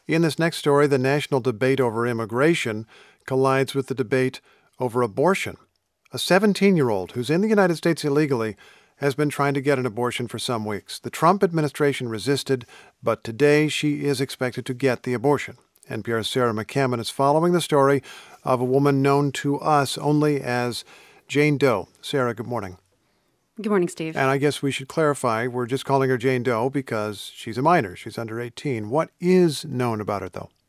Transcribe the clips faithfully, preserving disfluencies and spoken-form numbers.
In this next story, the national debate over immigration collides with the debate over abortion. A seventeen-year-old who's in the United States illegally has been trying to get an abortion for some weeks. The Trump administration resisted, but today she is expected to get the abortion. N P R's Sarah McCammon is following the story of a woman known to us only as Jane Doe. Sarah, good morning. Good morning, Steve. And I guess we should clarify, we're just calling her Jane Doe because she's a minor. She's under eighteen. What is known about her, though?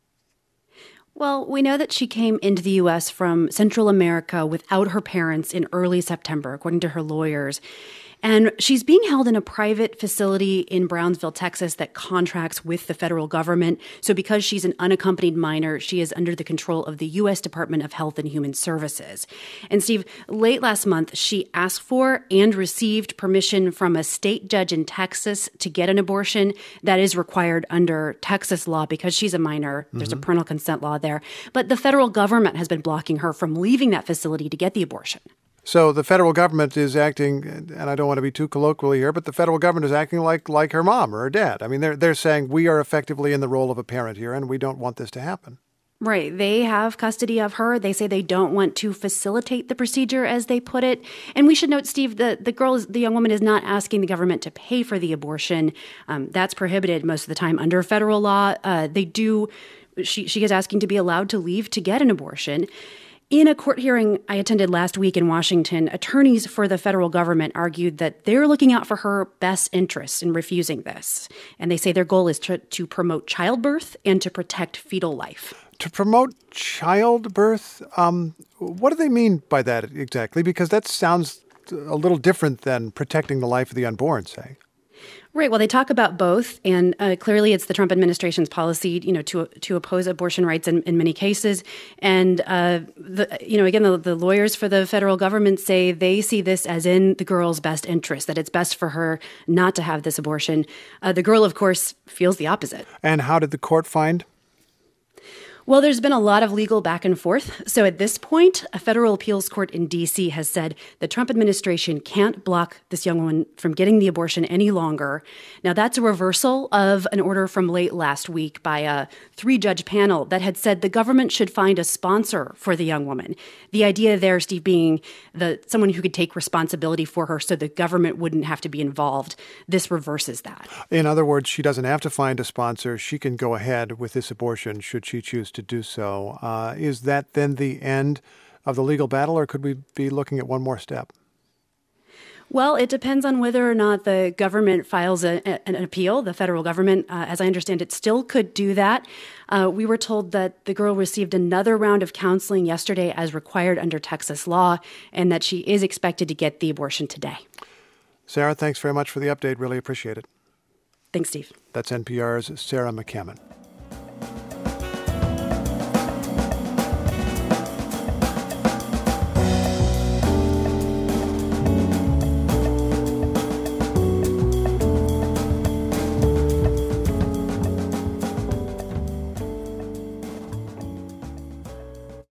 Well, we know that she came into the U S from Central America without her parents in early September, according to her lawyers. And she's being held in a private facility in Brownsville, Texas, that contracts with the federal government. So because she's an unaccompanied minor, she is under the control of the U S Department of Health and Human Services. And Steve, late last month, she asked for and received permission from a state judge in Texas to get an abortion. That is required under Texas law because she's a minor. Mm-hmm. There's a parental consent law there. But the federal government has been blocking her from leaving that facility to get the abortion. So the federal government is acting, and I don't want to be too colloquial here, but the federal government is acting like like her mom or her dad. I mean, they're they're saying we are effectively in the role of a parent here, and we don't want this to happen. Right. They have custody of her. They say they don't want to facilitate the procedure, as they put it. And we should note, Steve, that the girl, is, the young woman is not asking the government to pay for the abortion. Um, that's prohibited most of the time under federal law. Uh, they do. She she is asking to be allowed to leave to get an abortion. In a court hearing I attended last week in Washington, attorneys for the federal government argued that they're looking out for her best interests in refusing this. And they say their goal is to, to promote childbirth and to protect fetal life. To promote childbirth? Um, what do they mean by that exactly? Because that sounds a little different than protecting the life of the unborn, say. Right. Well, they talk about both, and uh, clearly it's the Trump administration's policy, you know, to to oppose abortion rights in, in many cases. And, uh, the, you know, again, the, the lawyers for the federal government say they see this as in the girl's best interest, that it's best for her not to have this abortion. Uh, the girl, of course, feels the opposite. And how did the court find? Well, there's been a lot of legal back and forth. So at this point, a federal appeals court in D C has said the Trump administration can't block this young woman from getting the abortion any longer. Now, that's a reversal of an order from late last week by a three-judge panel that had said the government should find a sponsor for the young woman. The idea there, Steve, being the someone who could take responsibility for her so the government wouldn't have to be involved. This reverses that. In other words, she doesn't have to find a sponsor. She can go ahead with this abortion should she choose to do so. Uh, is that then the end of the legal battle, or could we be looking at one more step? Well, it depends on whether or not the government files a, a, an appeal. The federal government, uh, as I understand it, still could do that. Uh, we were told that the girl received another round of counseling yesterday as required under Texas law, and that she is expected to get the abortion today. Sarah, thanks very much for the update. Really appreciate it. Thanks, Steve. That's N P R's Sarah McCammon.